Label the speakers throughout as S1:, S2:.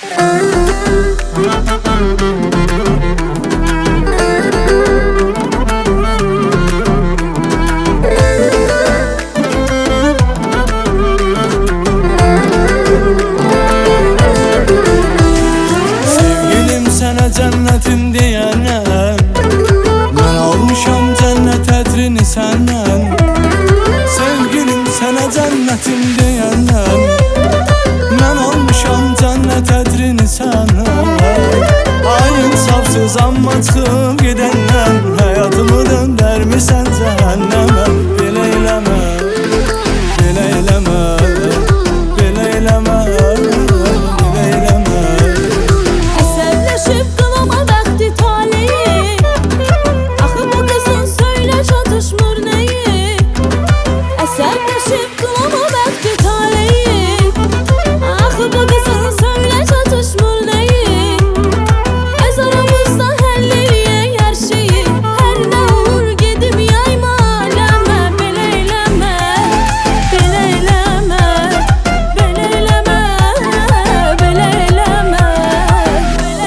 S1: Sevgilim sana cennetin diyenen, ben almışam cennet ətrini senden. Sevgilim sana cennetin diyenen, ben almışam cennet ətrini senden. Ay insafsız amma çıxıb gedəndən, həyatımı döndərmisən cəhənnəmə. Belə eləmə, belə eləmə, belə eləmə, belə eləmə.
S2: Əsəbləşib qılama bəxti taleyi, axı bu qızın söylə çatışmır nəyi. Əsəbləşib qılama bəxti taleyi, axı bu qızın söylə çatışmır nəyi. Ez aramızda həll eləyək hər şeyi, hər nə olur gedib yayma aləmə. Belə eləmə, belə eləmə, belə eləmə, belə eləmə, belə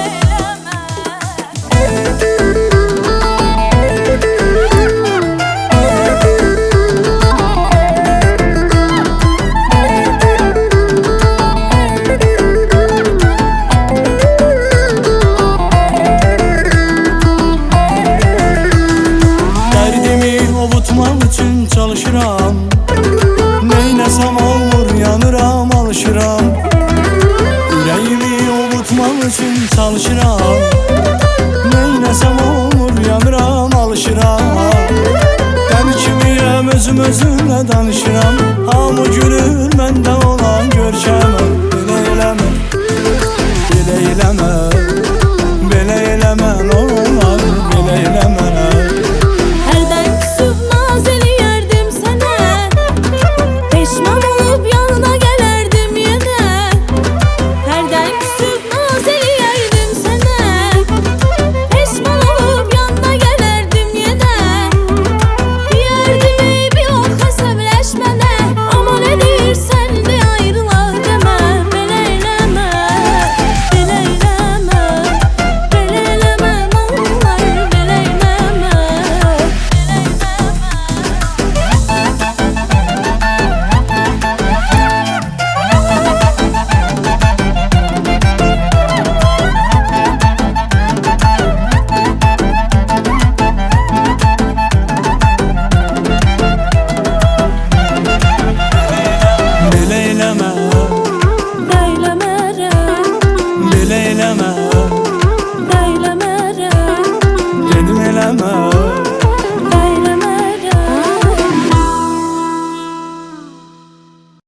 S1: Dərdimi ovutmaq üçün çalışıram, neynəsəm olmur yanıram, alışıram. Ürəyimi ovutmaq üçün çalışıram, neynəsəm olmur yanıram, alışıram. Dəli kimiyəm, özümlə danışıram, hamı gülür məndə olan görkəmə.